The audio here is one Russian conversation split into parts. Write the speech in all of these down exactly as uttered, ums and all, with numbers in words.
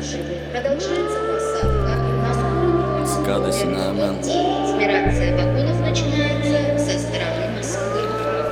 Продолжается посадка на скорую Цикада Синамен. Миграция вагонов начинается со стороны Москвы.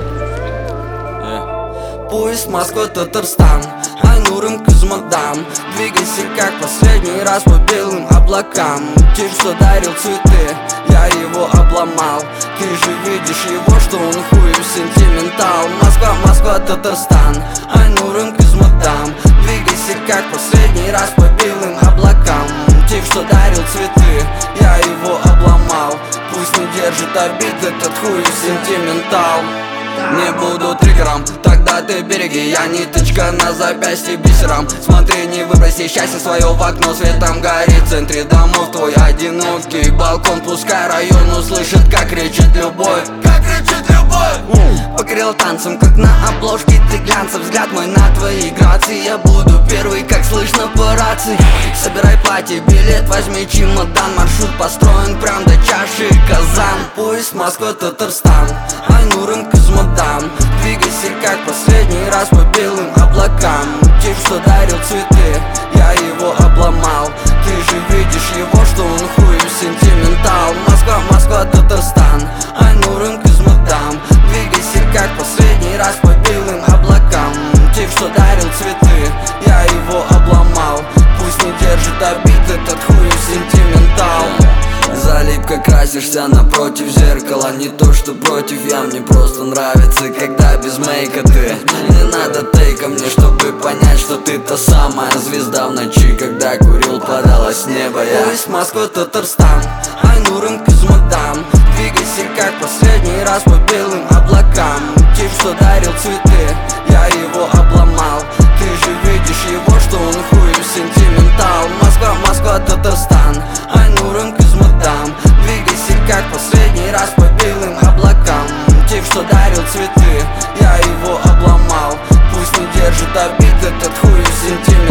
Yeah. Поезд Москва-Татарстан, Айнурым Кызмадам. Двигайся как последний раз по белым облакам. Тип, что дарил цветы, я его обломал. Ты же видишь его, что он хую сентиментал. Москва, Москва, Татарстан, Айнурым Кызмадам. Двигайся как последний раз по белым облакам. Тип, что дарил цветы, я его обломал. Пусть не держит обид этот хуй сентиментал. Не буду триггером, тогда ты береги. Я ниточка на запястье бисером. Смотри, не выброси счастье свое в окно. Светом горит в центре домов твой одинокий балкон. Пускай район услышит, как кричит любовь. Как кричит любовь. Покорил танцем, как на обложке ты глянцев. Взгляд мой на твои грации. Я буду первый, как слышно по рации. Собирай платье, билет, возьми чемодан. Маршрут построен прям до чаши Казан. Поезд Москва-Татарстан, Айнурым Кызмадам. Двигайся как последний раз по белым облакам. Тип, что дарил цветы, я его обломал. Ты же видишь его, что он хую сентиментал. Москва, Москва, Татарстан, Айнурым Кызмадам. Двигайся как последний раз по белым облакам. Тип, что дарил цветы, я его обломал. Пусть не держит обид этот хую сентиментал. Залипка, красишься напротив зеркала. Не то что против я, мне просто нравится, когда без мейка ты. Не надо тейка мне, чтобы понять, что ты та самая звезда в ночи, когда курил, падала с неба я. Поезд Москва-Татарстан, Айнурым Кызмадам. Двигайся как последний раз по белым облакам. Тип, что дарил цветы, я его обломал. Ты же видишь его, что он хую сентиментал. Москва, Москва, Татарстан, Айнурым Кызмадам. Двигайся как последний раз по белым облакам. Тип, что дарил цветы, я его обломал. Пусть не держит обид этот хую сентиментал.